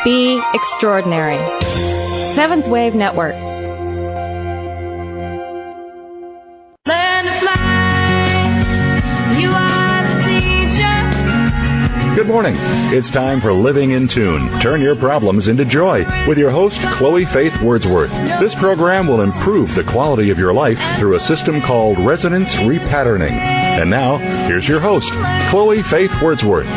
Be extraordinary. Seventh Wave Network. Learn to fly. You are the teacher. Good morning. It's time for Living in Tune. Turn your problems into joy with your host, Chloe Faith Wordsworth. This program will improve the quality of your life through a system called resonance repatterning. And now, here's your host, Chloe Faith Wordsworth.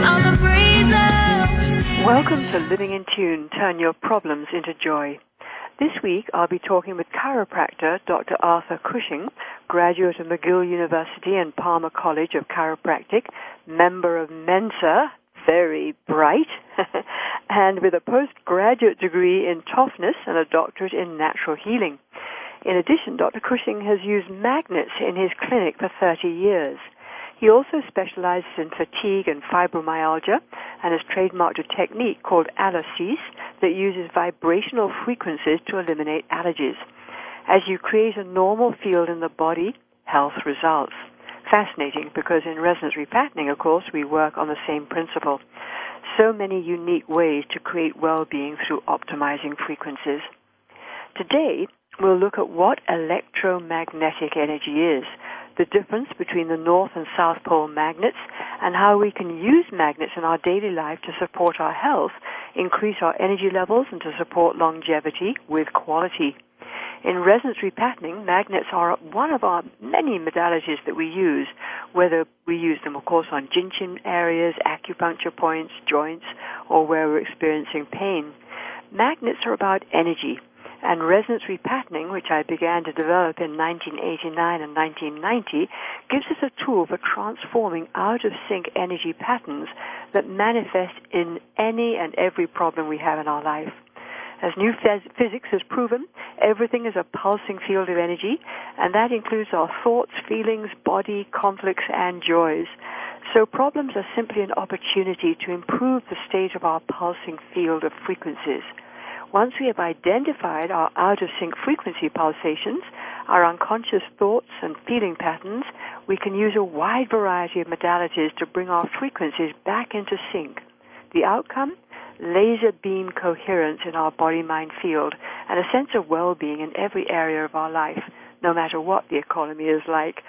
Welcome to Living in Tune. Turn your problems into joy. This week, I'll be talking with chiropractor Dr. Arthur Cushing, graduate of McGill University and Palmer College of Chiropractic, member of Mensa, very bright, and with a postgraduate degree in toughness and a doctorate in natural healing. In addition, Dr. Cushing has used magnets in his clinic for 30 years. He also specializes in fatigue and fibromyalgia and has trademarked a technique called Allosys that uses vibrational frequencies to eliminate allergies. As you create a normal field in the body, health results. Fascinating, because in resonance repatterning, of course, we work on the same principle. So many unique ways to create well-being through optimizing frequencies. Today, we'll look at what electromagnetic energy is, the difference between the North and South Pole magnets, and how we can use magnets in our daily life to support our health, increase our energy levels, and to support longevity with quality. In resonance repatterning, magnets are one of our many modalities that we use, whether we use them, of course, on Jin-Shin areas, acupuncture points, joints, or where we're experiencing pain. Magnets are about energy. And resonance repatterning, which I began to develop in 1989 and 1990, gives us a tool for transforming out-of-sync energy patterns that manifest in any and every problem we have in our life. As new physics has proven, everything is a pulsing field of energy, and that includes our thoughts, feelings, body, conflicts, and joys. So problems are simply an opportunity to improve the state of our pulsing field of frequencies. Once we have identified our out-of-sync frequency pulsations, our unconscious thoughts and feeling patterns, we can use a wide variety of modalities to bring our frequencies back into sync. The outcome? Laser beam coherence in our body-mind field and a sense of well-being in every area of our life, no matter what the economy is like.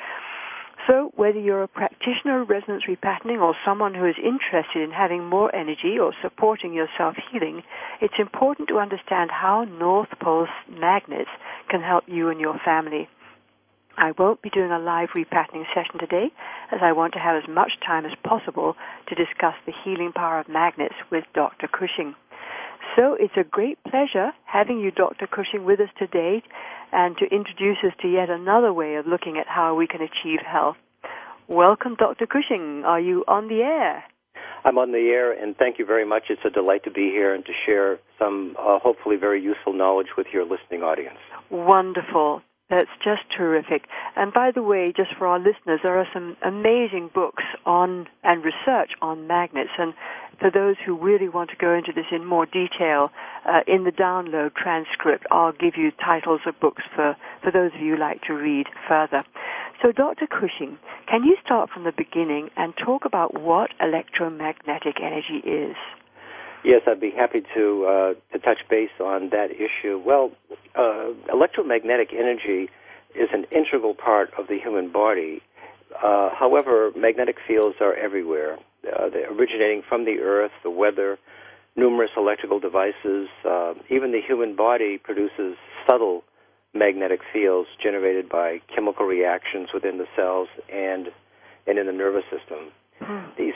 So whether you're a practitioner of resonance repatterning or someone who is interested in having more energy or supporting your self-healing, it's important to understand how North Pole magnets can help you and your family. I won't be doing a live repatterning session today, as I want to have as much time as possible to discuss the healing power of magnets with Dr. Cushing. So it's a great pleasure having you, Dr. Cushing, with us today and to introduce us to yet another way of looking at how we can achieve health. Welcome, Dr. Cushing. Are you on the air? I'm on the air, and thank you very much. It's a delight to be here and to share some hopefully very useful knowledge with your listening audience. Wonderful. That's just terrific. And by the way, just for our listeners, there are some amazing books on and research on magnets. And for those who really want to go into this in more detail, in the download transcript, I'll give you titles of books for those of you who like to read further. So, Dr. Cushing, can you start from the beginning and talk about what electromagnetic energy is? Yes, I'd be happy to touch base on that issue. Well, electromagnetic energy is an integral part of the human body. However, magnetic fields are everywhere. They're originating from the earth, the weather, numerous electrical devices. Even the human body produces subtle magnetic fields generated by chemical reactions within the cells and in the nervous system. These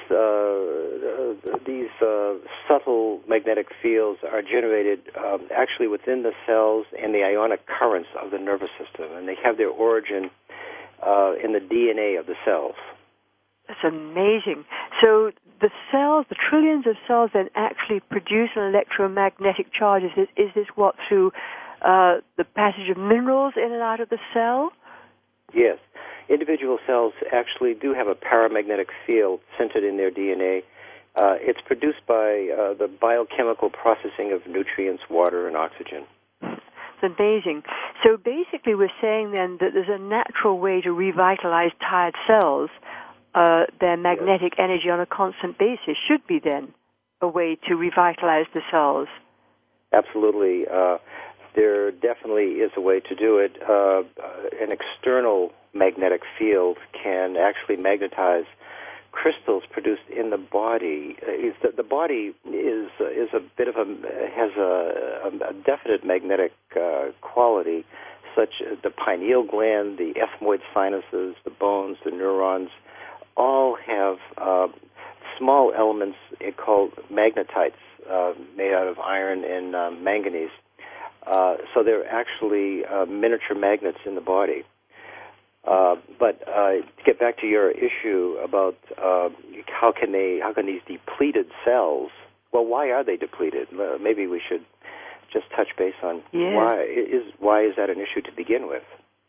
subtle magnetic fields are generated actually within the cells and the ionic currents of the nervous system, and they have their origin in the DNA of the cells. That's amazing. So the cells, the trillions of cells, then actually produce an electromagnetic charge. Is this what, through the passage of minerals in and out of the cell? Yes. Individual cells actually do have a paramagnetic field centered in their DNA. It's produced by the biochemical processing of nutrients, water, and oxygen. It's amazing. So basically we're saying then that there's a natural way to revitalize tired cells, their magnetic energy on a constant basis should be then. a way to revitalize the cells? Absolutely. There definitely is a way to do it. An external magnetic field can actually magnetize crystals produced in the body. The body is a bit of has a definite magnetic quality, such as the pineal gland, the ethmoid sinuses, the bones, the neurons, all have small elements called magnetites made out of iron and manganese. So they're actually miniature magnets in the body. But to get back to your issue about how can these depleted cells? Well, why are they depleted? Maybe we should just touch base on why is that an issue to begin with?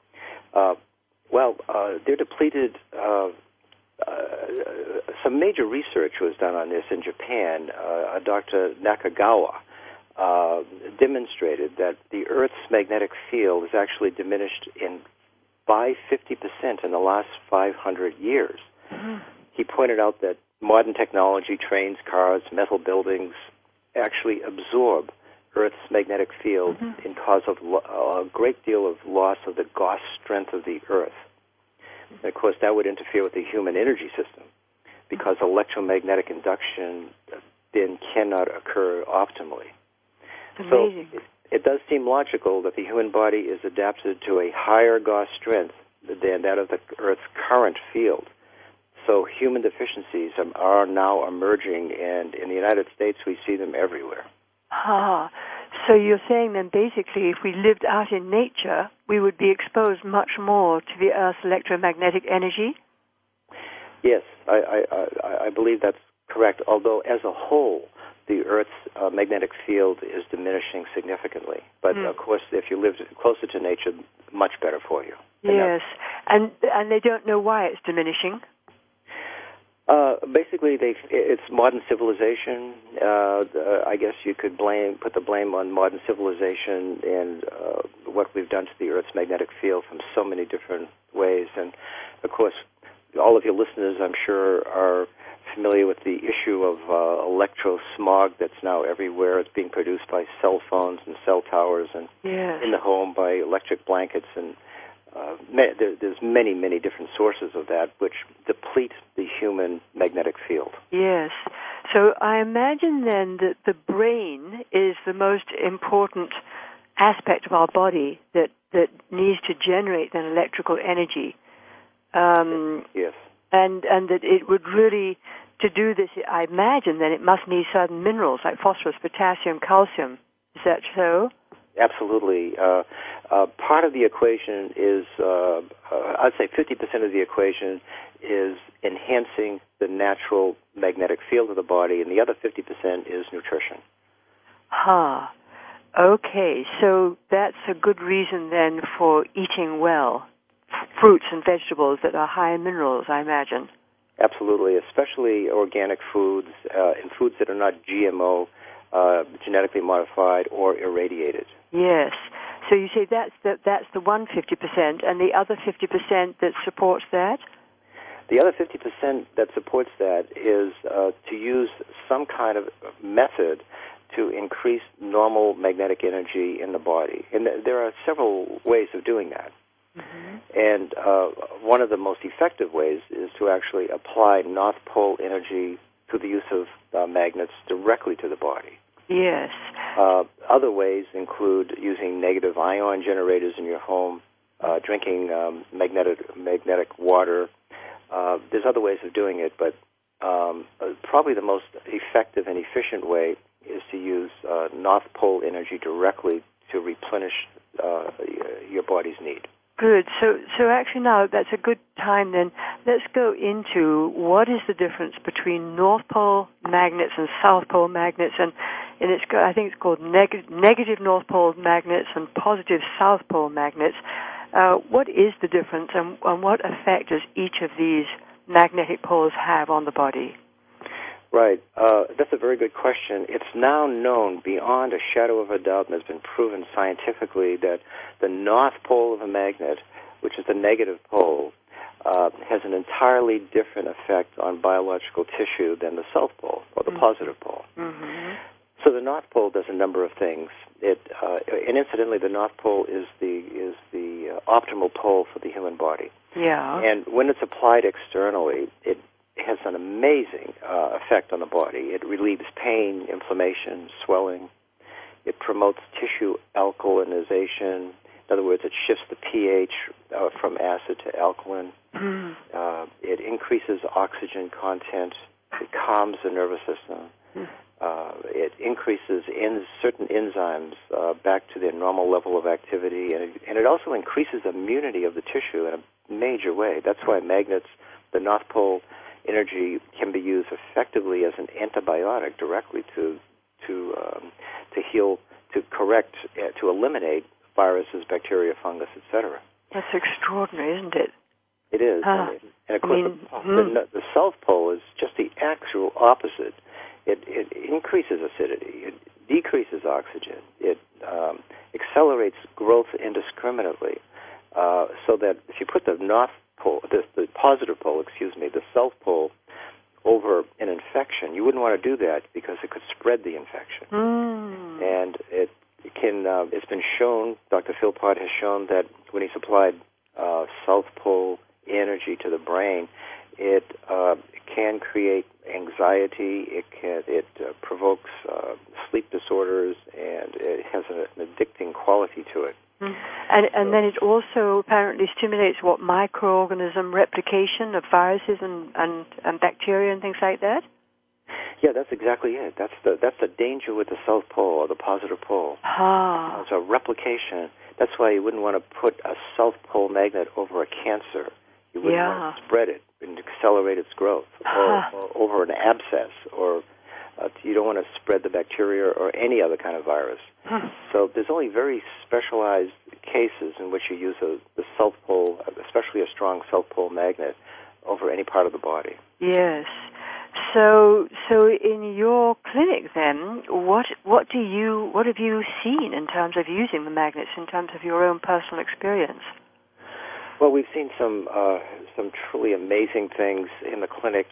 They're depleted. Some major research was done on this in Japan. Dr. Nakagawa demonstrated that the Earth's magnetic field is actually diminished by 50% in the last 500 years. Mm-hmm. He pointed out that modern technology, trains, cars, metal buildings, actually absorb Earth's magnetic field and cause a great deal of loss of the Gauss strength of the Earth. And of course, that would interfere with the human energy system because electromagnetic induction then cannot occur optimally. Amazing. So it does seem logical that the human body is adapted to a higher Gauss strength than that of the Earth's current field. So human deficiencies are now emerging, and in the United States we see them everywhere. So you're saying then basically if we lived out in nature, we would be exposed much more to the Earth's electromagnetic energy? Yes, I believe that's correct, although as a whole, the Earth's magnetic field is diminishing significantly. But, of course, if you lived closer to nature, much better for you. Yes, and they don't know why it's diminishing? Basically, it's modern civilization. I guess you could put the blame on modern civilization and what we've done to the Earth's magnetic field from so many different ways. And, of course, all of your listeners, I'm sure, are familiar with the issue of electro-smog that's now everywhere. It's being produced by cell phones and cell towers and in the home by electric blankets. And there's many, many different sources of that which deplete the human magnetic field. Yes. So I imagine then that the brain is the most important aspect of our body that needs to generate then electrical energy. Yes. And that it would really, to do this, I imagine that it must need certain minerals like phosphorus, potassium, calcium. Is that so? Absolutely. Part of the equation is, I'd say 50% of the equation is enhancing the natural magnetic field of the body, and the other 50% is nutrition. Okay, so that's a good reason then for eating well. Fruits and vegetables that are high in minerals, I imagine. Absolutely, especially organic foods and foods that are not GMO, genetically modified or irradiated. Yes. So you say that's the 150%, and the other 50% that supports that? The other 50% that supports that is to use some kind of method to increase normal magnetic energy in the body. And there are several ways of doing that. Mm-hmm. And one of the most effective ways is to actually apply North Pole energy through the use of magnets directly to the body. Yes. Other ways include using negative ion generators in your home, drinking magnetic water. There's other ways of doing it, but probably the most effective and efficient way is to use North Pole energy directly to replenish your body's need. Good. So actually now that's a good time then. Let's go into what is the difference between North Pole magnets and South Pole magnets, and I think it's called negative North Pole magnets and positive South Pole magnets. What is the difference, and what effect does each of these magnetic poles have on the body? Right. That's a very good question. It's now known beyond a shadow of a doubt, and has been proven scientifically, that the north pole of a magnet, which is the negative pole, has an entirely different effect on biological tissue than the south pole or the positive pole. Mm-hmm. So the North Pole does a number of things. And incidentally, the North Pole is the optimal pole for the human body. Yeah. And when it's applied externally, it has an amazing effect on the body. It relieves pain, inflammation, swelling. It promotes tissue alkalinization. In other words, it shifts the pH from acid to alkaline. Mm. It increases oxygen content. It calms the nervous system. It increases certain enzymes back to their normal level of activity, and it also increases immunity of the tissue in a major way. That's why magnets, the North Pole energy, can be used effectively as an antibiotic directly to heal, to correct, to eliminate viruses, bacteria, fungus, etc. That's extraordinary, isn't it? It is. And of course, the South Pole is just the actual opposite. It increases acidity. It decreases oxygen. It accelerates growth indiscriminately. So that if you put the North Pole, the positive pole, the South Pole, over an infection, you wouldn't want to do that because it could spread the infection. And it can. It's been shown. Dr. Philpott has shown that when he's applied South Pole energy to the brain, it can create anxiety. It provokes sleep disorders, and it has an addicting quality to it. And then it also apparently stimulates microorganism replication of viruses and bacteria and things like that. Yeah, that's exactly it. That's the danger with the South Pole or the positive pole. It's a replication. That's why you wouldn't want to put a South Pole magnet over a cancer. You wouldn't want to spread it and accelerate its growth, or over an abscess, or you don't want to spread the bacteria or any other kind of virus. So there's only very specialized cases in which you use the South Pole, especially a strong South Pole magnet, over any part of the body. Yes. So in your clinic then, what have you seen in terms of using the magnets, in terms of your own personal experience? Well, we've seen some truly amazing things in the clinic.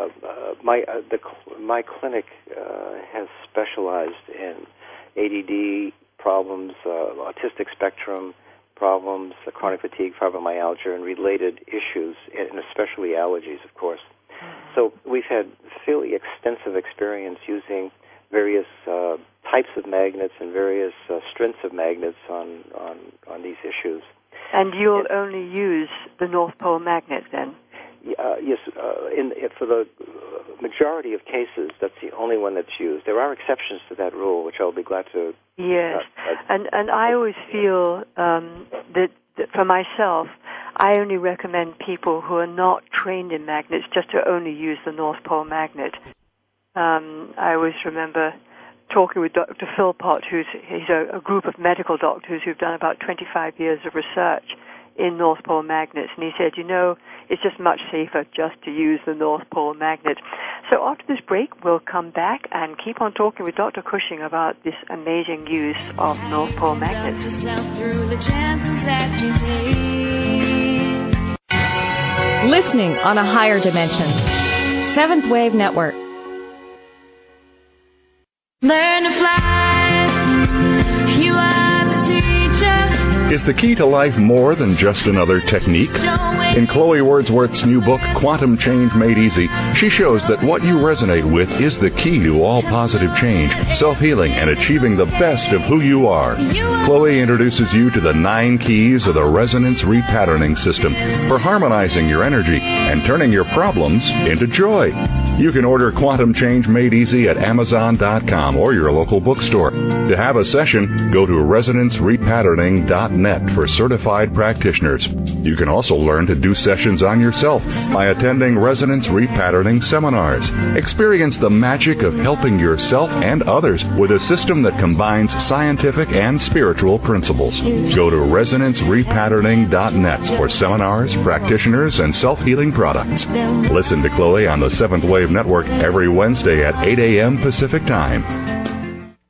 My clinic has specialized in ADD problems, autistic spectrum problems, chronic fatigue, fibromyalgia, and related issues, and especially allergies, of course. So we've had fairly extensive experience using various types of magnets and various strengths of magnets on these issues. And you'll only use the North Pole magnet then? Yes. For the majority of cases, that's the only one that's used. There are exceptions to that rule, which I'll be glad to... Yes. And I always feel that for myself, I only recommend people who are not trained in magnets just to only use the North Pole magnet. I always remember talking with Dr. Philpott, he's a group of medical doctors who've done about 25 years of research in North Pole magnets, and he said, it's just much safer just to use the North Pole magnet. So after this break, we'll come back and keep on talking with Dr. Cushing about this amazing use of North Pole magnets. Listening on a higher dimension. Seventh Wave Network. Learn to fly. You are the teacher. Is the key to life more than just another technique? In Chloe Wordsworth's new book, Quantum Change Made Easy, she shows that what you resonate with is the key to all positive change, self-healing, and achieving the best of who you are. Chloe introduces you to the 9 keys of the resonance repatterning system for harmonizing your energy and turning your problems into joy. You can order Quantum Change Made Easy at Amazon.com or your local bookstore. To have a session, go to resonancerepatterning.net for certified practitioners. You can also learn to do sessions on yourself by attending Resonance Repatterning seminars. Experience the magic of helping yourself and others with a system that combines scientific and spiritual principles. Go to resonancerepatterning.net for seminars, practitioners, and self-healing products. Listen to Chloe on the Seventh Wave Network every Wednesday at 8 a.m. Pacific Time.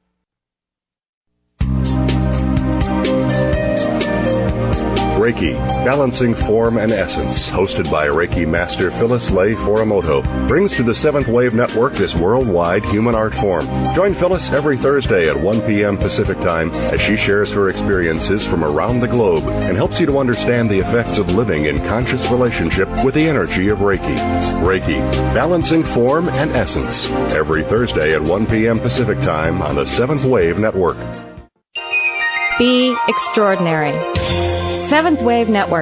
Reiki, Balancing Form and Essence, hosted by Reiki Master Phyllis Lay Foromoto, brings to the Seventh Wave Network this worldwide human art form. Join Phyllis every Thursday at 1 p.m. Pacific Time as she shares her experiences from around the globe and helps you to understand the effects of living in conscious relationship with the energy of Reiki. Reiki, Balancing Form and Essence, every Thursday at 1 p.m. Pacific Time on the Seventh Wave Network. Be extraordinary. Seventh Wave Network.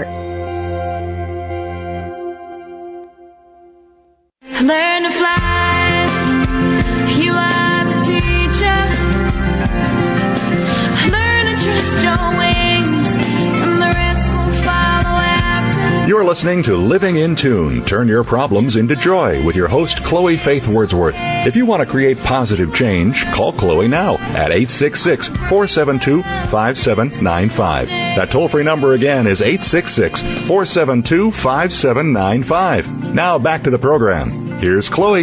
Learn to fly. You are the teacher. Learn to trust your wings, and the rest will follow after. You're listening to Living in Tune. Turn your problems into joy with your host, Chloe Faith Wordsworth. If you want to create positive change, call Chloe now at 866-472-5795. That toll-free number again is 866-472-5795. Now back to the program. Here's Chloe.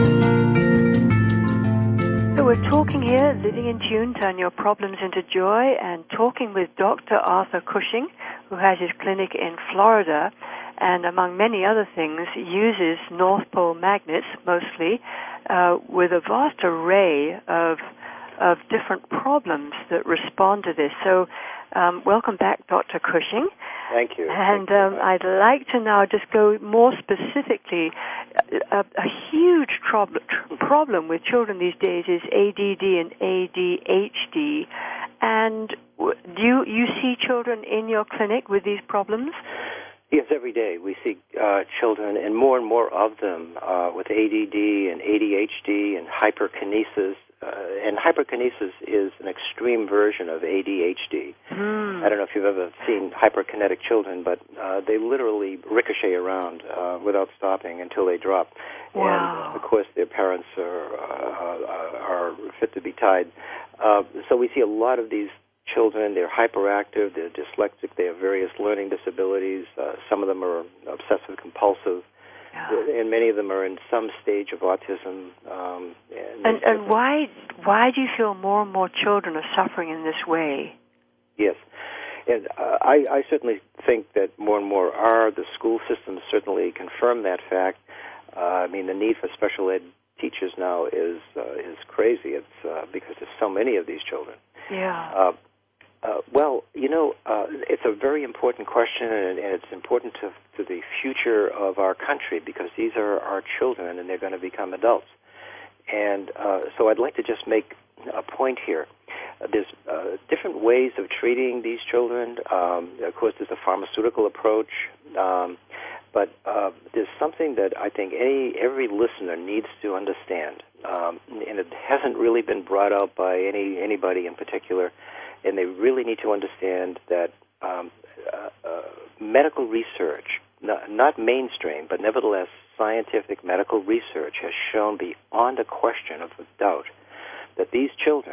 So we're talking here, Living in Tune, Turn Your Problems into Joy, and talking with Dr. Arthur Cushing, who has his clinic in Florida, and among many other things, uses North Pole magnets mostly, with a vast array of different problems that respond to this. So welcome back, Dr. Cushing. Thank you. And I'd like to now just go more specifically. A huge problem with children these days is ADD and ADHD. And do you see children in your clinic with these problems? Yes, every day we see children, and more of them, with ADD and ADHD and hyperkinesis. And hyperkinesis is an extreme version of ADHD. I don't know if you've ever seen hyperkinetic children, but they literally ricochet around without stopping until they drop. Wow. And, of course, their parents are fit to be tied. So we see a lot of these children. They're hyperactive, they're dyslexic, they have various learning disabilities. Some of them are obsessive-compulsive. And many of them are in some stage of autism. And why do you feel more and more children are suffering in this way? Yes. And I certainly think that more and more are. The school systems certainly confirm that fact. I mean, the need for special ed teachers now is crazy. It's because there's so many of these children. Yeah. Well, it's a very important question, and it's important to the future of our country, because these are our children, and they're going to become adults. And so I'd like to just make a point here. There's different ways of treating these children. Of course, there's a pharmaceutical approach, but there's something that I think every listener needs to understand, and it hasn't really been brought out by anybody in particular. And they really need to understand that medical research, not mainstream, but nevertheless scientific medical research, has shown beyond a question of doubt that these children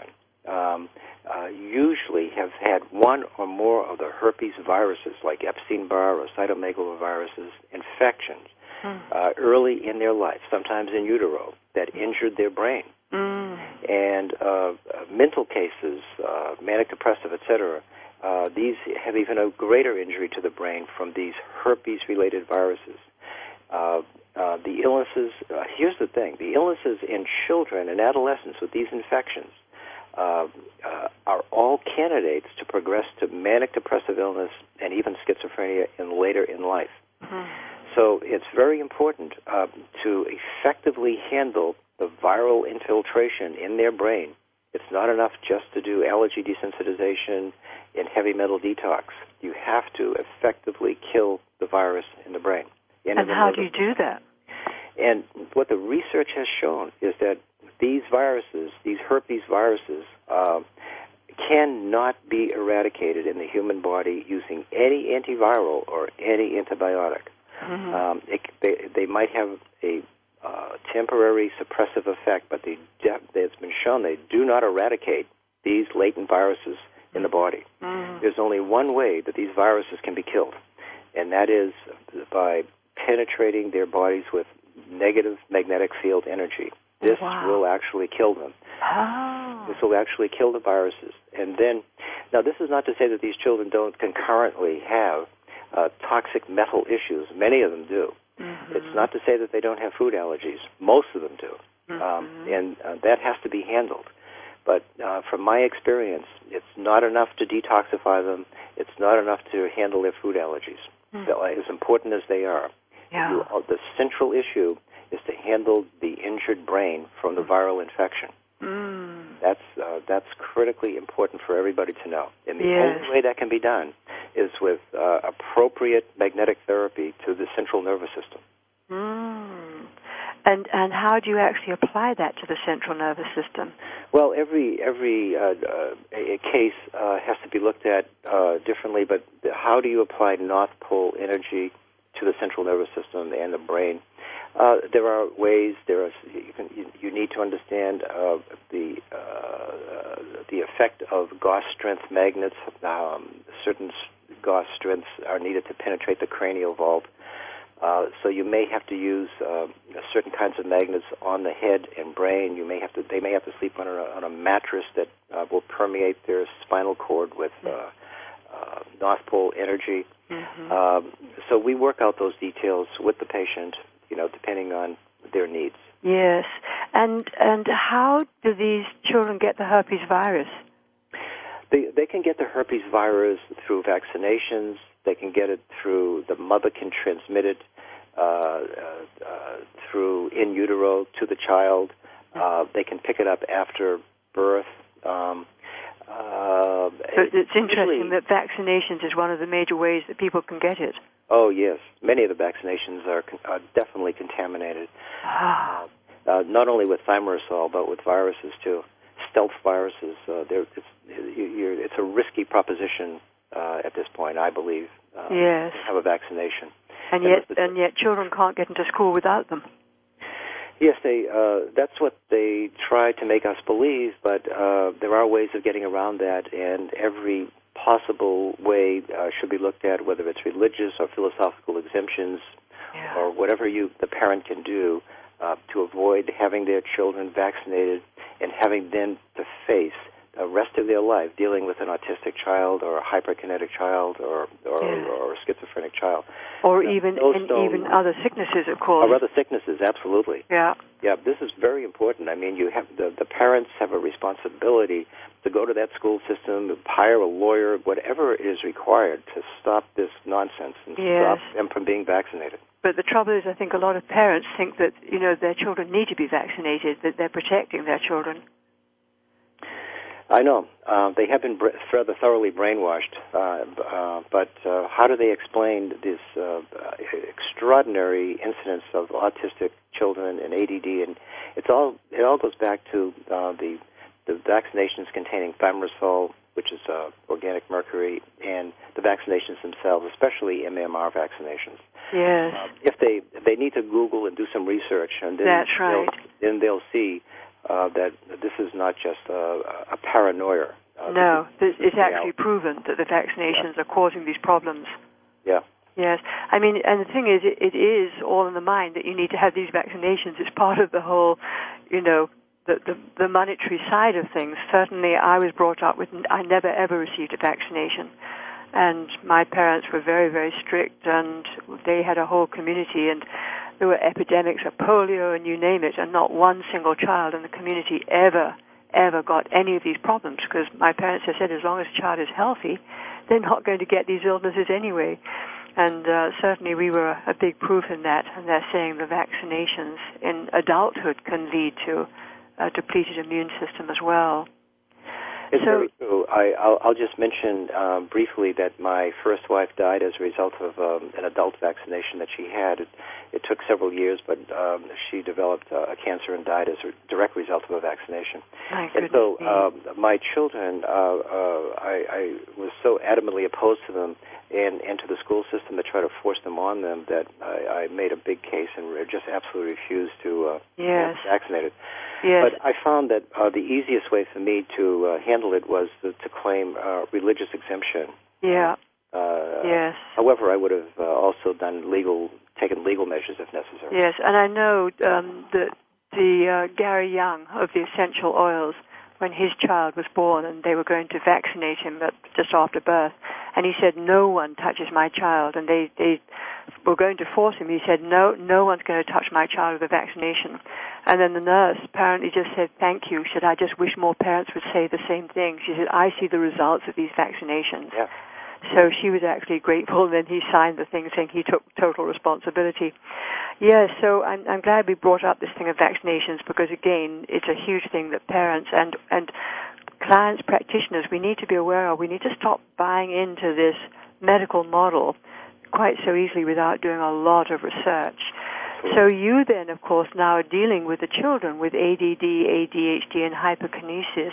usually have had one or more of the herpes viruses, like Epstein-Barr or cytomegaloviruses, infections early in their life, sometimes in utero, that injured their brain. And mental cases, manic depressive, etc., these have even a greater injury to the brain from these herpes-related viruses. The illnesses, here's the thing, the illnesses in children and adolescents with these infections are all candidates to progress to manic depressive illness and even schizophrenia later in life. So it's very important to effectively handle the viral infiltration in their brain. It's not enough just to do allergy desensitization and heavy metal detox. You have to effectively kill the virus in the brain. And how do you do that? And what the research has shown is that these viruses, these herpes viruses, cannot be eradicated in the human body using any antiviral or any antibiotic. They might have a temporary suppressive effect, but it's been shown they do not eradicate these latent viruses in the body. There's only one way that these viruses can be killed, and that is by penetrating their bodies with negative magnetic field energy. This will actually kill them. This will actually kill the viruses. And then, now this is not to say that these children don't concurrently have toxic metal issues. Many of them do. Mm-hmm. It's not to say that they don't have food allergies. Most of them do. And that has to be handled. But from my experience, it's not enough to detoxify them. It's not enough to handle their food allergies, as important as they are. Yeah. The central issue is to handle the injured brain from the viral infection. That's critically important for everybody to know. And the only way that can be done is with appropriate magnetic therapy to the central nervous system. And how do you actually apply that to the central nervous system? Well, every case has to be looked at differently, but how do you apply North Pole energy to the central nervous system and the brain? There are ways. You need to understand the effect of Gauss strength magnets. Certain Gauss strengths are needed to penetrate the cranial vault. So you may have to use certain kinds of magnets on the head and brain. They may have to sleep on a mattress that will permeate their spinal cord with North Pole energy. So we work out those details with the patient, depending on their needs. Yes. And how do these children get the herpes virus? They can get the herpes virus through vaccinations. They can get it through, the mother can transmit it through in utero to the child. They can pick it up after birth. But it's interesting that vaccinations is one of the major ways that people can get it. Oh, yes. Many of the vaccinations are definitely contaminated. Not only with thimerosal, but with viruses, too. Stealth viruses. It's a risky proposition at this point, I believe, to have a vaccination. And yet children can't get into school without them. Yes, that's what they try to make us believe, but there are ways of getting around that, and every possible way should be looked at, whether it's religious or philosophical exemptions or whatever the parent can do to avoid having their children vaccinated and having them to face the rest of their life dealing with an autistic child or a hyperkinetic child or a schizophrenic child. Or even other sicknesses, of course. Or other sicknesses, absolutely. Yeah. Yeah, this is very important. I mean, you have the parents have a responsibility to go to that school system, hire a lawyer, whatever is required to stop this nonsense and stop them from being vaccinated. But the trouble is, I think a lot of parents think that, their children need to be vaccinated, that they're protecting their children. I know. They have been rather thoroughly brainwashed. But how do they explain this extraordinary incidence of autistic children and ADD? And it all goes back to the vaccinations containing thimerosal, which is organic mercury, and the vaccinations themselves, especially MMR vaccinations. Yes. If they need to Google and do some research, and then they'll see that this is not just a paranoia. No, it's actually proven that the vaccinations are causing these problems. Yeah. Yes. I mean, and the thing is, it is all in the mind that you need to have these vaccinations. It's part of the whole, the monetary side of things. Certainly, I was brought up with, I never ever received a vaccination. And my parents were very, very strict, and they had a whole community, and there were epidemics of polio and you name it, and not one single child in the community ever got any of these problems, because my parents have said as long as a child is healthy, they're not going to get these illnesses anyway. And certainly we were a big proof in that, and they're saying the vaccinations in adulthood can lead to a depleted immune system as well. It's very true. I'll just mention briefly that my first wife died as a result of an adult vaccination that she had. It took several years, but she developed a cancer and died as a direct result of a vaccination. And so my children, I was so adamantly opposed to them and to the school system to try to force them on them that I made a big case and just absolutely refused to get vaccinated. Yes. But I found that the easiest way for me to handle it was to claim religious exemption. Yeah. Yes. However, I would have also taken legal measures if necessary. Yes, and I know that the Gary Young of the essential oils, when his child was born and they were going to vaccinate him just after birth, And he said, no one touches my child. And they were going to force him. He said, no one's going to touch my child with a vaccination. And then the nurse apparently just said, thank you. She said, I just wish more parents would say the same thing. She said, I see the results of these vaccinations. Yeah. So she was actually grateful. Then he signed the thing saying he took total responsibility. Yes, so I'm glad we brought up this thing of vaccinations because, again, it's a huge thing that parents and clients, practitioners, we need to be aware of. We need to stop buying into this medical model quite so easily without doing a lot of research. So you then, of course, now are dealing with the children with ADD, ADHD, and hyperkinesis.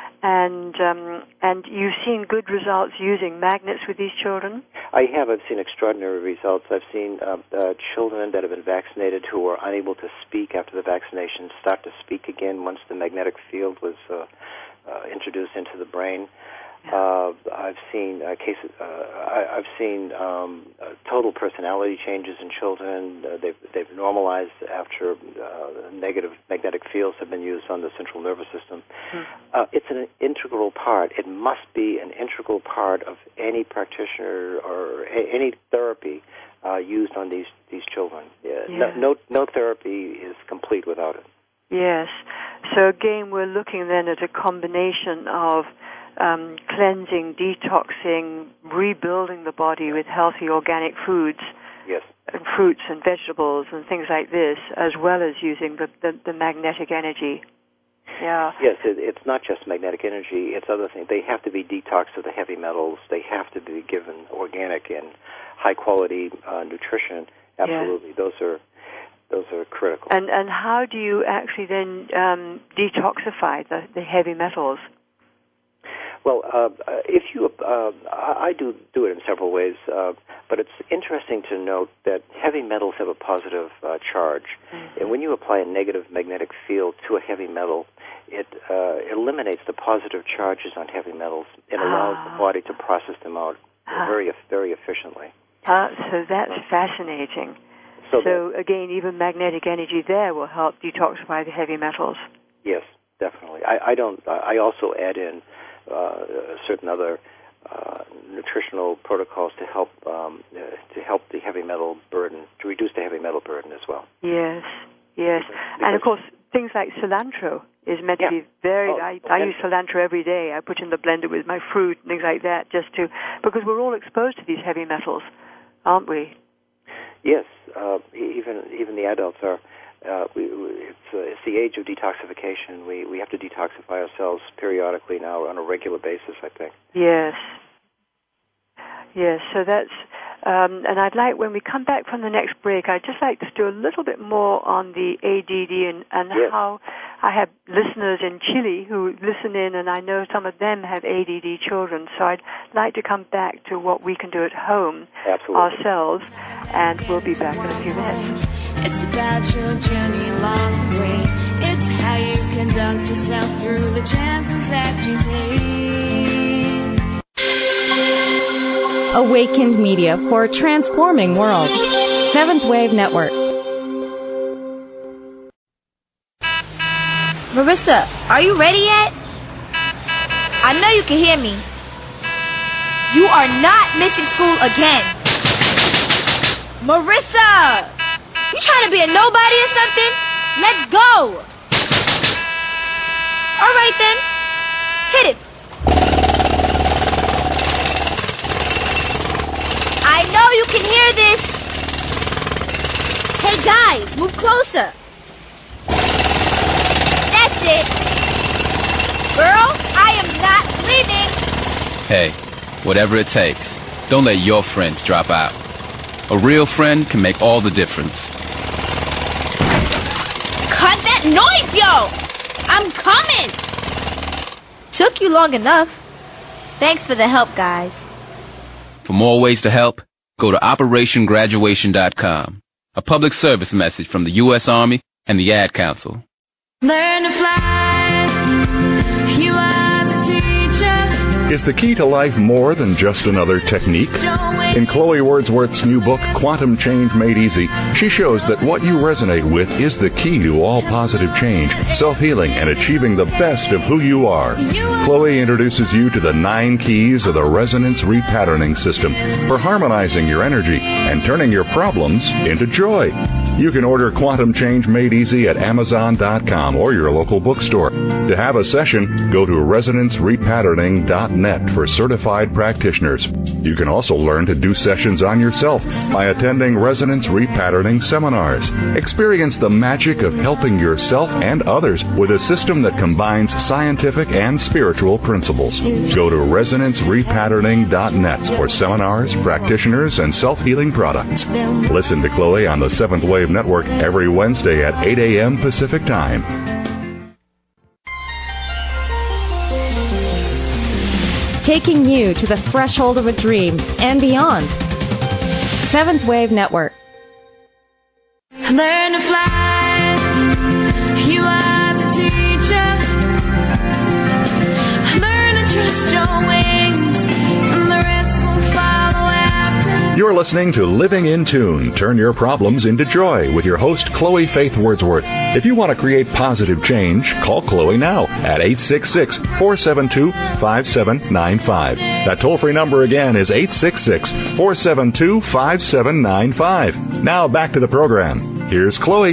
And you've seen good results using magnets with these children? I have. I've seen extraordinary results. I've seen children that have been vaccinated who were unable to speak after the vaccination start to speak again once the magnetic field was introduced into the brain. I've seen cases. I've seen total personality changes in children. They've normalized after negative magnetic fields have been used on the central nervous system. It's an integral part. It must be an integral part of any practitioner or any therapy used on these children. No therapy is complete without it. Yes. So again, we're looking then at a combination of cleansing, detoxing, rebuilding the body with healthy organic foods, yes, and fruits and vegetables and things like this, as well as using the magnetic energy. Yeah. Yes, it's not just magnetic energy, it's other things. They have to be detoxed of the heavy metals. They have to be given organic and high-quality nutrition. Absolutely. Yeah. Those are critical. And how do you actually then detoxify the heavy metals? Well, I do it in several ways, but it's interesting to note that heavy metals have a positive charge, and when you apply a negative magnetic field to a heavy metal, it eliminates the positive charges on heavy metals and allows the body to process them out very, very efficiently. So that's fascinating. So again, even magnetic energy there will help detoxify the heavy metals. Yes, definitely. I also add in certain other nutritional protocols to help the heavy metal burden, to reduce the heavy metal burden as well. Yes, yes. And of course, things like cilantro is meant to be very, I use cilantro every day. I put in the blender with my fruit and things like that because we're all exposed to these heavy metals, aren't we? Yes, even the adults are. It's the age of detoxification. We have to detoxify ourselves periodically now on a regular basis, I think. Yes. Yes, so that's, and I'd like, when we come back from the next break, I'd just like to do a little bit more on the ADD and how I have listeners in Chile who listen in, and I know some of them have ADD children, so I'd like to come back to what we can do at home ourselves, and we'll be back in a few minutes. It's about your journey along the way. It's how you conduct yourself through the chances that you take. Awakened Media for a transforming world. Seventh Wave Network. Marissa, are you ready yet? I know you can hear me. You are not missing school again. Marissa! You trying to be a nobody or something? Let's go! All right then. Hit it. I know you can hear this. Hey guys, move closer. That's it. Girl, I am not leaving. Hey, whatever it takes, don't let your friends drop out. A real friend can make all the difference. Cut that noise, yo! I'm coming! Took you long enough. Thanks for the help, guys. For more ways to help, go to OperationGraduation.com. A public service message from the U.S. Army and the Ad Council. Learn to fly. You are the teacher. Is the key to life more than just another technique? In Chloe Wordsworth's new book, Quantum Change Made Easy, she shows that what you resonate with is the key to all positive change, self-healing, and achieving the best of who you are. Chloe introduces you to the 9 keys of the Resonance Repatterning System for harmonizing your energy and turning your problems into joy. You can order Quantum Change Made Easy at Amazon.com or your local bookstore. To have a session, go to ResonanceRepatterning.net for certified practitioners. You can also learn to do sessions on yourself by attending Resonance Repatterning seminars. Experience the magic of helping yourself and others with a system that combines scientific and spiritual principles. Go to ResonanceRepatterning.net for seminars, practitioners, and self-healing products. Listen to Chloe on the Seventh Wave Network every Wednesday at 8 a.m. Pacific Time. Taking you to the threshold of a dream and beyond. Seventh Wave Network. Learn to fly. You are the teacher. Learn to trust your wings, and the rest will follow after. You're listening to Living in Tune. Turn your problems into joy with your host, Chloe Faith Wordsworth. If you want to create positive change, call Chloe now at 866-472-5795. That toll-free number again is 866-472-5795. Now back to the program. Here's Chloe.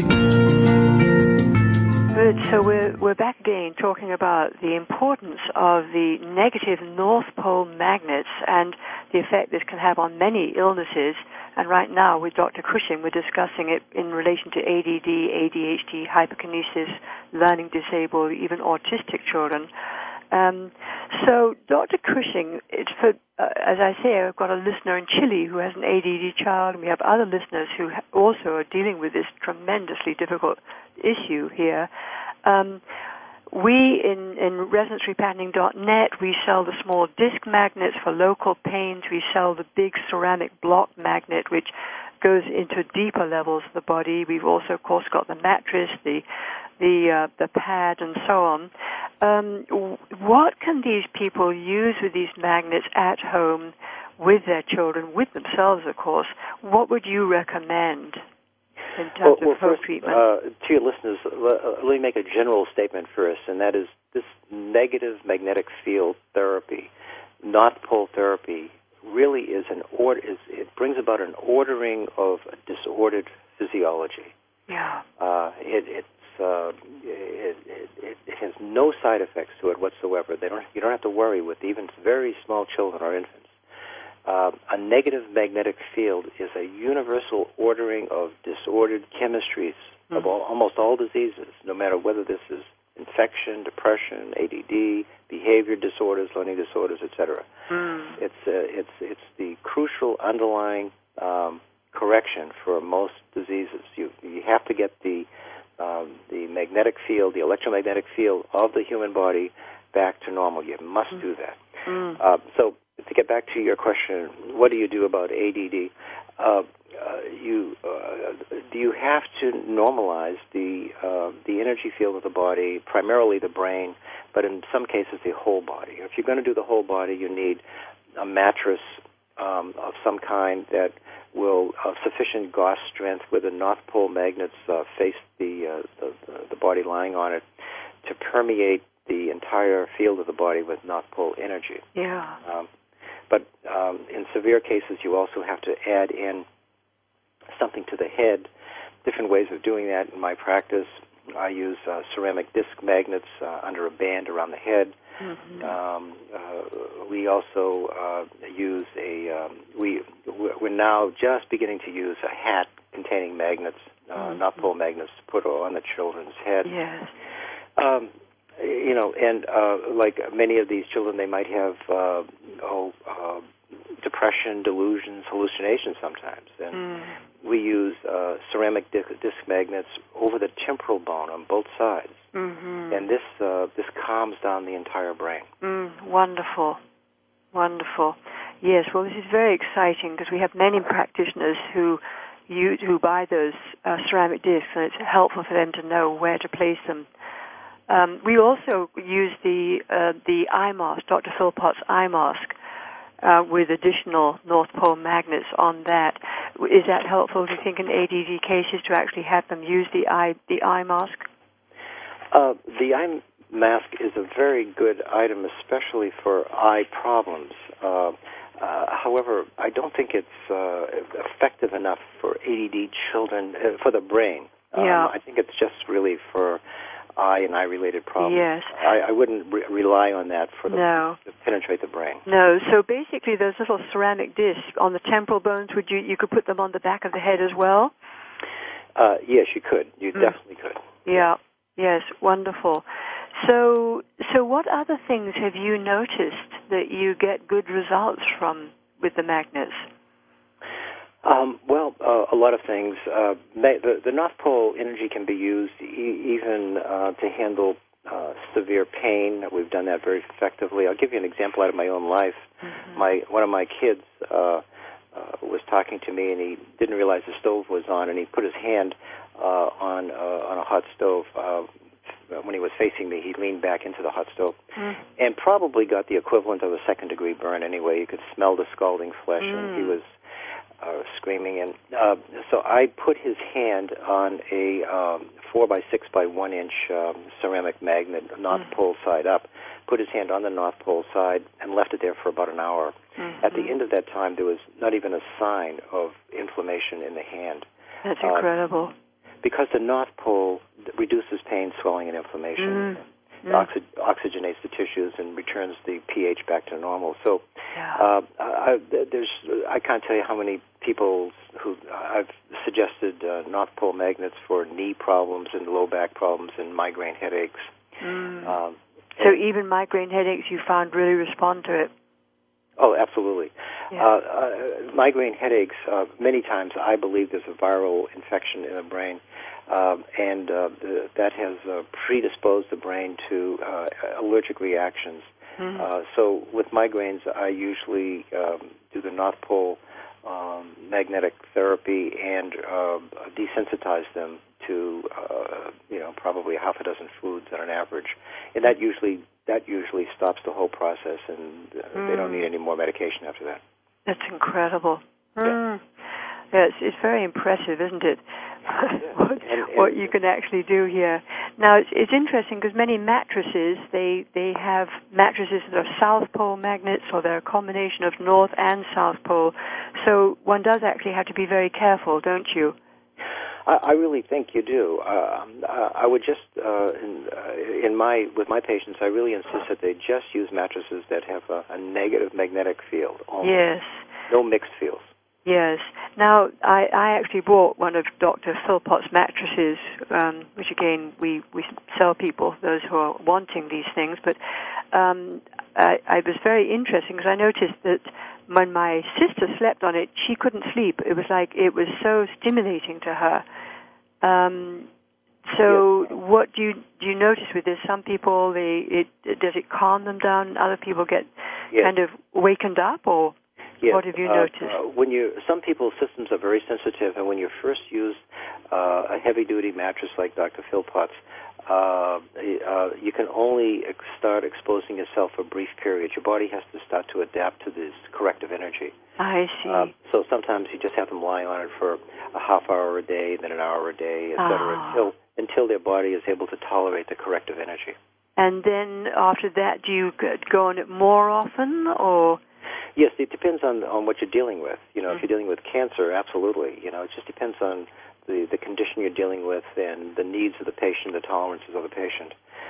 Good. So we're back again talking about the importance of the negative North Pole magnets and the effect this can have on many illnesses. And right now with Dr. Cushing, we're discussing it in relation to ADD, ADHD, hyperkinesis, learning disabled, even autistic children. So, Dr. Cushing, as I say, I've got a listener in Chile who has an ADD child, and we have other listeners who also are dealing with this tremendously difficult issue here. We, in ResonanceRepatterning.net, we sell the small disc magnets for local pains. We sell the big ceramic block magnet, which goes into deeper levels of the body. We've also, of course, got the mattress, the pad, and so on. What can these people use with these magnets at home with their children, with themselves, of course? What would you recommend in terms of home treatment? To your listeners, let me make a general statement first, and that is this negative magnetic field therapy, North Pole therapy, really is it brings about an ordering of a disordered physiology. Yeah. It has no side effects to it whatsoever. You don't have to worry with even very small children or infants. A negative magnetic field is a universal ordering of disordered chemistries of almost all diseases, no matter whether this is infection, depression, ADD, behavior disorders, learning disorders, etc. It's the crucial underlying correction for most diseases. You have to get the magnetic field, the electromagnetic field of the human body back to normal. You must do that. So to get back to your question, what do you do about ADD? You have to normalize the energy field of the body, primarily the brain, but in some cases the whole body. If you're going to do the whole body, you need a mattress of some kind that will have sufficient Gauss strength where the North Pole magnets face the body lying on it to permeate the entire field of the body with North Pole energy. Yeah. But in severe cases, you also have to add in something to the head. Different ways of doing that in my practice. I use ceramic disc magnets under a band around the head. We also use we're now just beginning to use a hat containing magnets, North Pole magnets, to put on the children's head. Yes. And like many of these children, they might have depression, delusions, hallucinations sometimes. And we use ceramic disc magnets over the temporal bone on both sides. And this calms down the entire brain. Wonderful. Wonderful. Yes, well, this is very exciting because we have many practitioners who buy those ceramic discs, and it's helpful for them to know where to place them. We also use the eye mask, Dr. Philpott's eye mask, with additional North Pole magnets on that. Is that helpful, do you think, in ADD cases to actually have them use the eye mask? The eye mask is a very good item, especially for eye problems. However, I don't think it's effective enough for ADD children, for the brain. Yeah. I think it's just really for eye and eye-related problems. Yes. I wouldn't rely on that for to penetrate the brain. No. So basically, those little ceramic discs on the temporal bones, you could put them on the back of the head as well? Yes, you could. You definitely could. Yeah. Yes. Wonderful. So what other things have you noticed that you get good results from with the magnets? A lot of things. The North Pole energy can be used even to handle severe pain. We've done that very effectively. I'll give you an example out of my own life. Mm-hmm. One of my kids was talking to me, and he didn't realize the stove was on, and he put his hand on a hot stove. When he was facing me, he leaned back into the hot stove and probably got the equivalent of a second-degree burn anyway. You could smell the scalding flesh, and he was screaming. And so I put his hand on a 4 by 6 by 1 inch ceramic magnet, North Pole side up, put his hand on the North Pole side, and left it there for about an hour. At the end of that time, there was not even a sign of inflammation in the hand. That's incredible. Because the North Pole reduces pain, swelling, and inflammation, oxygenates the tissues, and returns the pH back to normal. So I can't tell you how many people who I've suggested North Pole magnets for knee problems and low back problems and migraine headaches. So even migraine headaches you found really respond to it? Oh, absolutely. Yeah. Migraine headaches, many times I believe there's a viral infection in the brain, and that has predisposed the brain to allergic reactions. So with migraines, I usually do the North Pole magnetic therapy and desensitize them to probably half a dozen foods on an average, and that usually stops the whole process, and they don't need any more medication after that. That's incredible. Yeah. Yes, it's very impressive, isn't it? What you can actually do here. Now, it's interesting because many mattresses, they have mattresses that are South Pole magnets, or they're a combination of North and South Pole. So one does actually have to be very careful, don't you? I really think you do. I would just, with my patients, I really insist that they just use mattresses that have a negative magnetic field only. Yes. No mixed fields. Yes. Now, I actually bought one of Dr. Philpott's mattresses, which again, we sell people, those who are wanting these things, but I was very interesting because I noticed that when my sister slept on it, she couldn't sleep. It was like it was so stimulating to her. What do you notice with this? Some people, does it calm them down? Other people get kind of wakened up, or what have you noticed? Some people's systems are very sensitive, and when you first use a heavy-duty mattress like Dr. Philpott's, you can only start exposing yourself for a brief period. Your body has to start to adapt to this corrective energy. I see. So sometimes you just have them lie on it for a half hour a day, then an hour a day, et cetera, until their body is able to tolerate the corrective energy. And then after that, do you go on it more often, or? Yes, it depends on what you're dealing with. If you're dealing with cancer, absolutely. It just depends on the condition you're dealing with and the needs of the patient, the tolerances of the patient.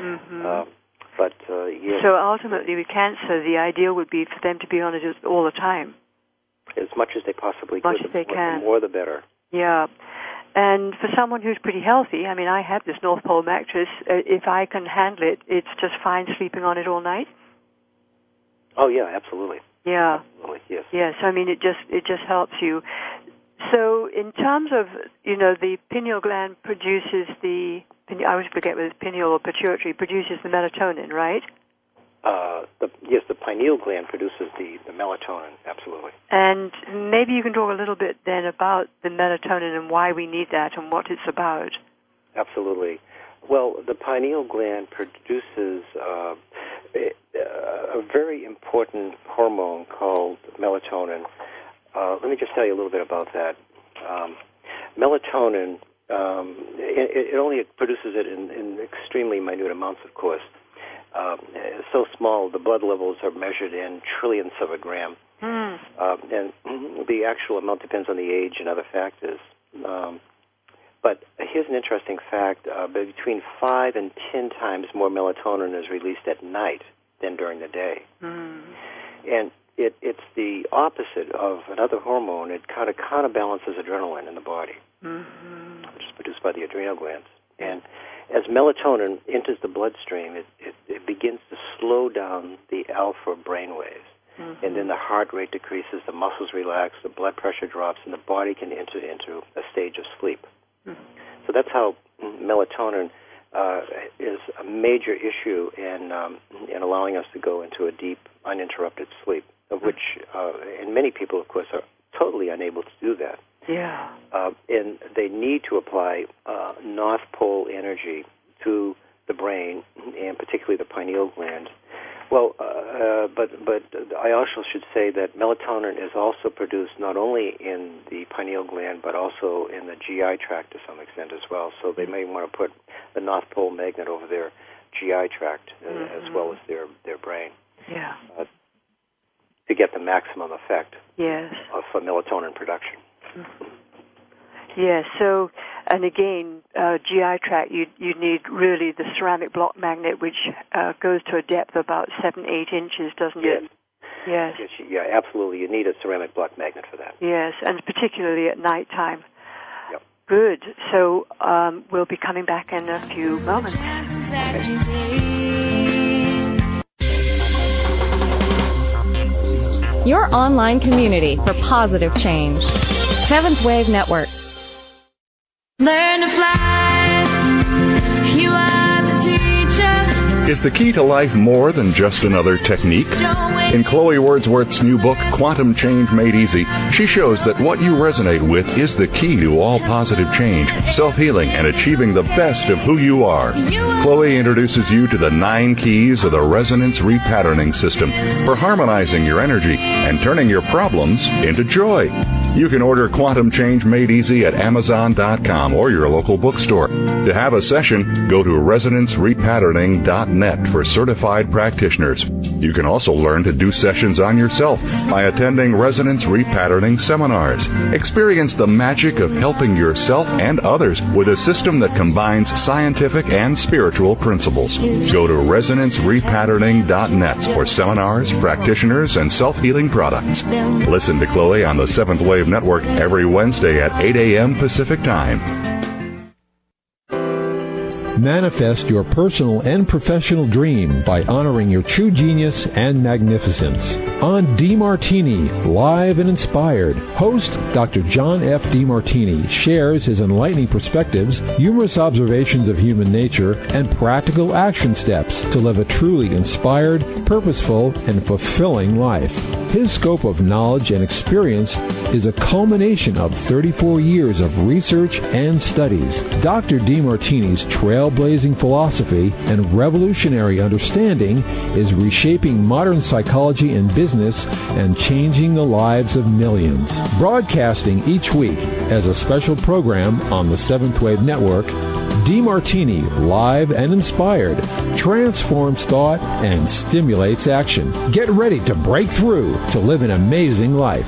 Yes. So ultimately with cancer, the ideal would be for them to be on it all the time. As much as they possibly could. As much as they can. The more the better. Yeah. And for someone who's pretty healthy, I have this North Pole mattress. If I can handle it, it's just fine sleeping on it all night. Oh, yeah, absolutely. Yeah. Absolutely, yes. Yes, it just helps you. So in terms of, the pineal gland produces I always forget whether it's pineal or pituitary, produces the melatonin, right? Yes, the pineal gland produces the melatonin, absolutely. And maybe you can talk a little bit then about the melatonin and why we need that and what it's about. Absolutely. Well, the pineal gland produces a very important hormone called melatonin. Let me just tell you a little bit about that. Melatonin, it only produces it in extremely minute amounts, of course. It's so small, the blood levels are measured in trillions of a gram. And the actual amount depends on the age and other factors. But here's an interesting fact. Between 5 and 10 times more melatonin is released at night than during the day. And it's the opposite of another hormone. It kind of counterbalances adrenaline in the body, which is produced by the adrenal glands. And as melatonin enters the bloodstream, it begins to slow down the alpha brainwaves. And then the heart rate decreases, the muscles relax, the blood pressure drops, and the body can enter into a stage of sleep. So that's how melatonin is a major issue in allowing us to go into a deep, uninterrupted sleep, of which, and many people, of course, are totally unable to do that. Yeah. And they need to apply North Pole energy to the brain, and particularly the pineal gland. Well, but I also should say that melatonin is also produced not only in the pineal gland, but also in the GI tract to some extent as well. So they may want to put the North Pole magnet over their GI tract as well as their brain. Yeah. To get the maximum effect of melatonin production. Yes, so, and again, GI tract, you need really the ceramic block magnet, which goes to a depth of about 7-8 inches, doesn't it? Yes. Yeah, absolutely. You need a ceramic block magnet for that. Yes, and particularly at nighttime. Yep. Good. So we'll be coming back in a few moments. Your online community for positive change. Seventh Wave Network. Learn to fly. You are the teacher. Is the key to life more than just another technique? In Chloe Wordsworth's new book, Quantum Change Made Easy, she shows that what you resonate with is the key to all positive change, self-healing, and achieving the best of who you are. Chloe introduces you to the 9 keys of the Resonance Repatterning System for harmonizing your energy and turning your problems into joy. You can order Quantum Change Made Easy at Amazon.com or your local bookstore. To have a session, go to ResonanceRepatterning.net for certified practitioners. You can also learn to do sessions on yourself by attending Resonance Repatterning seminars. Experience the magic of helping yourself and others with a system that combines scientific and spiritual principles. Go to ResonanceRepatterning.net for seminars, practitioners, and self-healing products. Listen to Chloe on the Seventh Wave Network every Wednesday at 8 a.m. Pacific Time. Manifest your personal and professional dream by honoring your true genius and magnificence. On DeMartini, Live and Inspired, host Dr. John F. DeMartini shares his enlightening perspectives, humorous observations of human nature, and practical action steps to live a truly inspired, purposeful, and fulfilling life. His scope of knowledge and experience is a culmination of 34 years of research and studies. Dr. DeMartini's trailblazing philosophy and revolutionary understanding is reshaping modern psychology and business and changing the lives of millions. Broadcasting each week as a special program on the Seventh Wave Network, DeMartini, Live and Inspired, transforms thought and stimulates action. Get ready to break through to live an amazing life.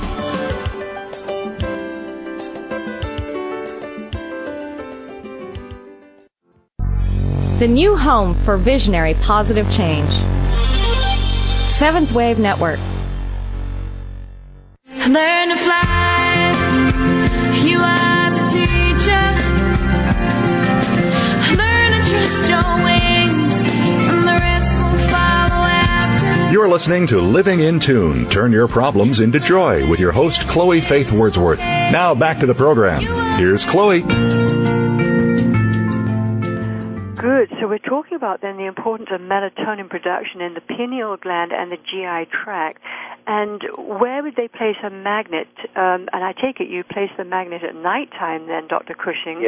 The new home for visionary positive change. Seventh Wave Network. Learn to fly. You are the teacher. Learn to trust your wings, and the rest will follow after. You're listening to Living in Tune. Turn your problems into joy with your host, Chloe Faith Wordsworth. Now back to the program. Here's Chloe. Good. So we're talking about then the importance of melatonin production in the pineal gland and the GI tract. And where would they place a magnet? And I take it you place the magnet at nighttime then, Dr. Cushing? Yes.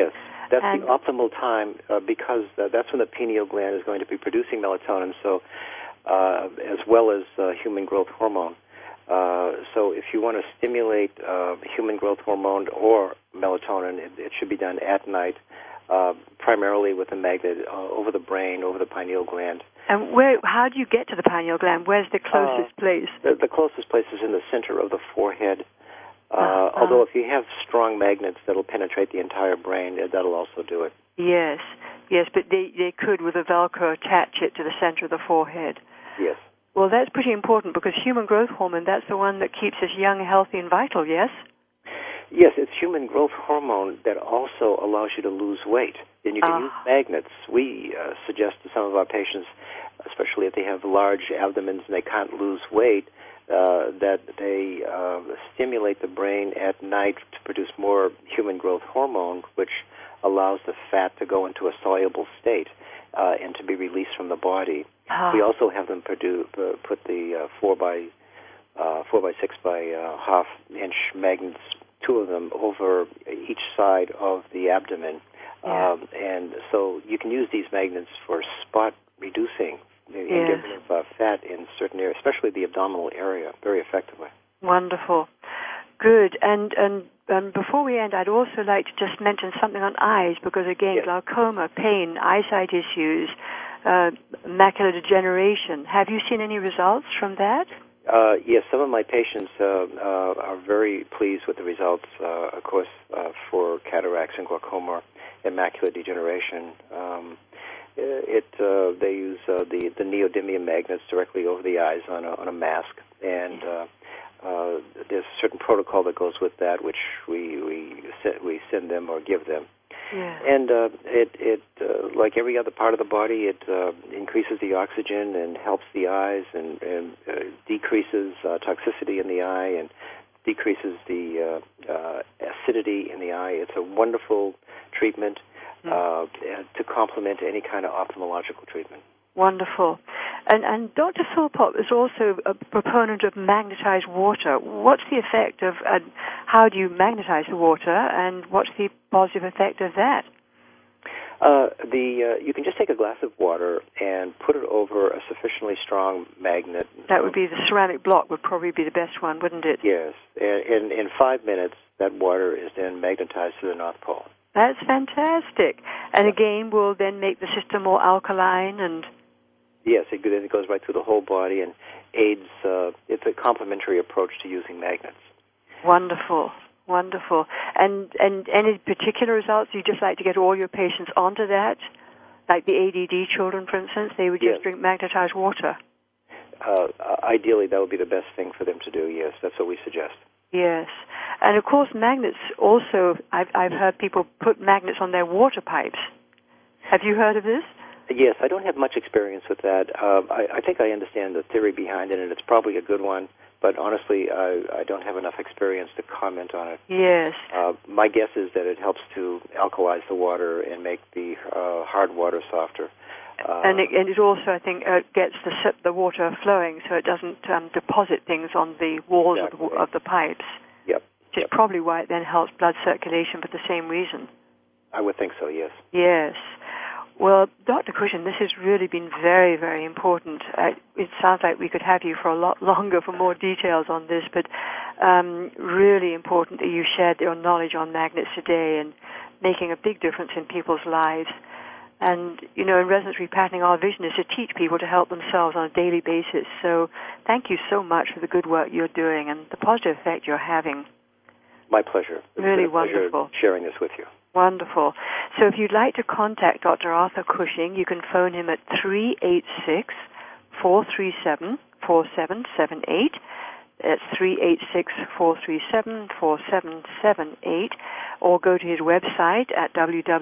That's the optimal time because that's when the pineal gland is going to be producing melatonin, so as well as human growth hormone. So if you want to stimulate human growth hormone or melatonin, it should be done at night, primarily with a magnet over the brain, over the pineal gland. And how do you get to the pineal gland? Where's the closest place? The closest place is in the center of the forehead. Although if you have strong magnets that'll penetrate the entire brain, that'll also do it. Yes, but they could, with a Velcro, attach it to the center of the forehead. Yes. Well, that's pretty important because human growth hormone, that's the one that keeps us young, healthy, and vital, yes? Yes, it's human growth hormone that also allows you to lose weight. And you can use magnets. We suggest to some of our patients, especially if they have large abdomens and they can't lose weight, that they stimulate the brain at night to produce more human growth hormone, which allows the fat to go into a soluble state and to be released from the body. We also have them put the 4 by 6 by half inch magnets, 2 of them over each side of the abdomen, and so you can use these magnets for spot reducing and getting rid of fat in certain areas, especially the abdominal area, very effectively. Wonderful. Good. And before we end, I'd also like to just mention something on eyes, because, again, glaucoma, pain, eyesight issues, macular degeneration. Have you seen any results from that? Yes, some of my patients are very pleased with the results, of course, for cataracts and glaucoma and macular degeneration. They use the neodymium magnets directly over the eyes on a mask, and there's a certain protocol that goes with that, which we send them or give them. Yeah. And it like every other part of the body, it increases the oxygen and helps the eyes and decreases toxicity in the eye and decreases the acidity in the eye. It's a wonderful treatment to complement any kind of ophthalmological treatment. Wonderful. And Dr. Philpott is also a proponent of magnetized water. What's the effect of, how do you magnetize the water, and what's the positive effect of that? You can just take a glass of water and put it over a sufficiently strong magnet. That would be the ceramic block would probably be the best one, wouldn't it? Yes. In 5 minutes, that water is then magnetized to the North Pole. That's fantastic. And again, will then make the system more alkaline and... Yes, it goes right through the whole body and aids. It's a complementary approach to using magnets. Wonderful. And any particular results? You just like to get all your patients onto that? Like the ADD children, for instance, they would just drink magnetized water. Ideally, that would be the best thing for them to do, yes. That's what we suggest. Yes. And, of course, magnets also, I've heard people put magnets on their water pipes. Have you heard of this? Yes, I don't have much experience with that. I think I understand the theory behind it, and it's probably a good one, but honestly, I don't have enough experience to comment on it. Yes. My guess is that it helps to alkalize the water and make the hard water softer. And it also, I think, gets the water flowing so it doesn't deposit things on the walls of the pipes. Yep. Which is probably why it then helps blood circulation for the same reason. I would think so, yes. Yes. Well, Dr. Cushing, this has really been very, very important. It sounds like we could have you for a lot longer for more details on this, but really important that you shared your knowledge on magnets today and making a big difference in people's lives. And, in resonance repatterning, our vision is to teach people to help themselves on a daily basis. So thank you so much for the good work you're doing and the positive effect you're having. My pleasure. It's really been a pleasure wonderful. Sharing this with you. Wonderful. So if you'd like to contact Dr. Arthur Cushing, you can phone him at 386-437-4778. That's 386-437-4778. Or go to his website at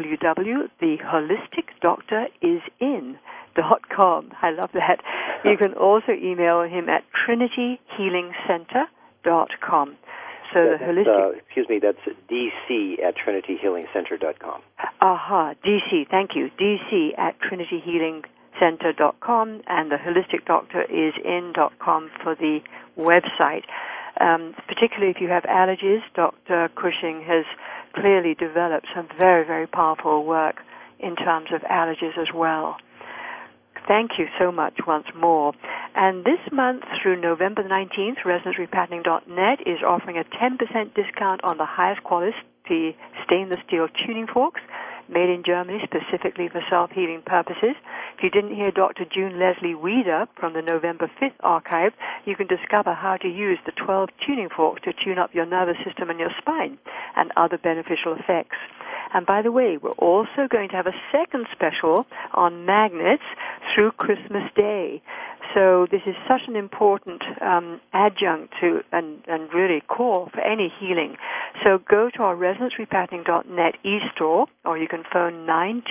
www.theholisticdoctorisin.com. I love that. You can also email him at trinityhealingcenter.com. So the holistic... that's DC at trinityhealingcenter.com. DC, thank you. DC at trinityhealingcenter.com, and the holisticdoctorisin.com for the website. Particularly if you have allergies, Dr. Cushing has clearly developed some very, very powerful work in terms of allergies as well. Thank you so much once more. And this month through November 19th, ResonanceRepatterning.net is offering a 10% discount on the highest quality stainless steel tuning forks made in Germany specifically for self-healing purposes. If you didn't hear Dr. June Leslie Wieder from the November 5th archive, you can discover how to use the 12 tuning forks to tune up your nervous system and your spine and other beneficial effects. And by the way, we're also going to have a second special on magnets through Christmas Day. So this is such an important adjunct to and really core for any healing. So go to our ResonanceRepatterning.net e-store, or you can phone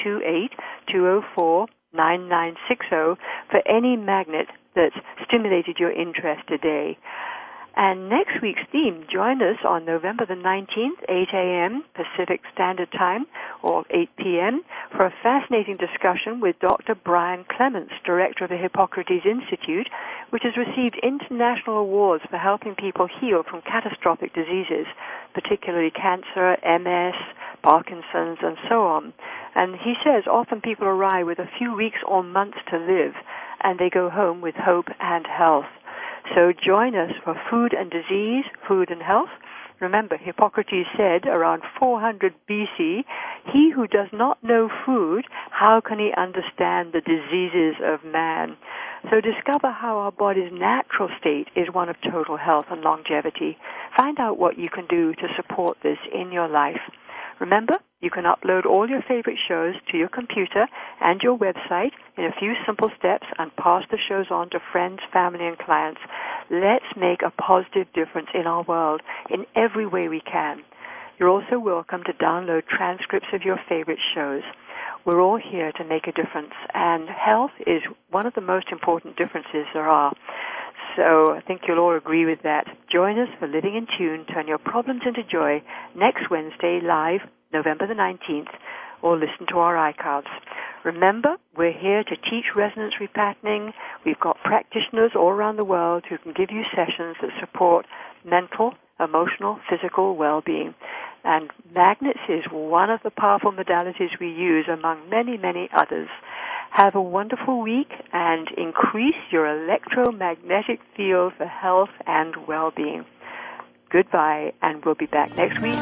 928-204-9960 for any magnet that's stimulated your interest today. And next week's theme, join us on November the 19th, 8 a.m. Pacific Standard Time, or 8 p.m., for a fascinating discussion with Dr. Brian Clements, Director of the Hippocrates Institute, which has received international awards for helping people heal from catastrophic diseases, particularly cancer, MS, Parkinson's, and so on. And he says often people arrive with a few weeks or months to live, and they go home with hope and health. So join us for Food and Disease, Food and Health. Remember, Hippocrates said around 400 BC, he who does not know food, how can he understand the diseases of man? So discover how our body's natural state is one of total health and longevity. Find out what you can do to support this in your life. Remember, you can upload all your favorite shows to your computer and your website in a few simple steps and pass the shows on to friends, family, and clients. Let's make a positive difference in our world in every way we can. You're also welcome to download transcripts of your favorite shows. We're all here to make a difference, and health is one of the most important differences there are. So I think you'll all agree with that. Join us for Living in Tune, Turn Your Problems into Joy, next Wednesday, live, November the 19th, or listen to our iCards. Remember, we're here to teach resonance repatterning. We've got practitioners all around the world who can give you sessions that support mental, emotional, physical well-being. And magnets is one of the powerful modalities we use among many, many others. Have a wonderful week and increase your electromagnetic field for health and well-being. Goodbye, and we'll be back next week.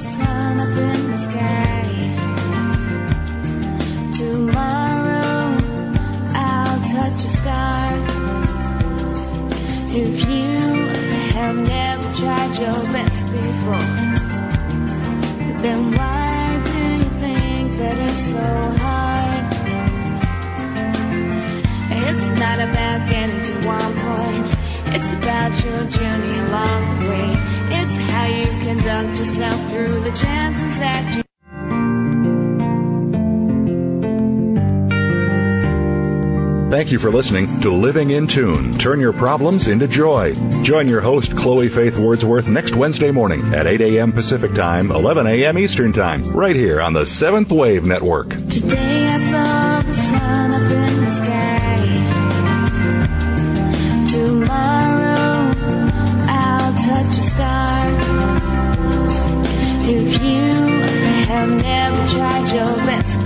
Tomorrow I'll touch a star. If you have never tried your best before, then why do you think that it's so hard? It's not about getting to one point. It's about your journey along the way. It's how you conduct yourself through the chances that you. Thank you for listening to Living in Tune. Turn your problems into joy. Join your host, Chloe Faith Wordsworth, next Wednesday morning at 8 a.m. Pacific Time, 11 a.m. Eastern Time, right here on the Seventh Wave Network. Today I saw the sun up in the sky. Tomorrow I'll touch a star. If you have never tried your best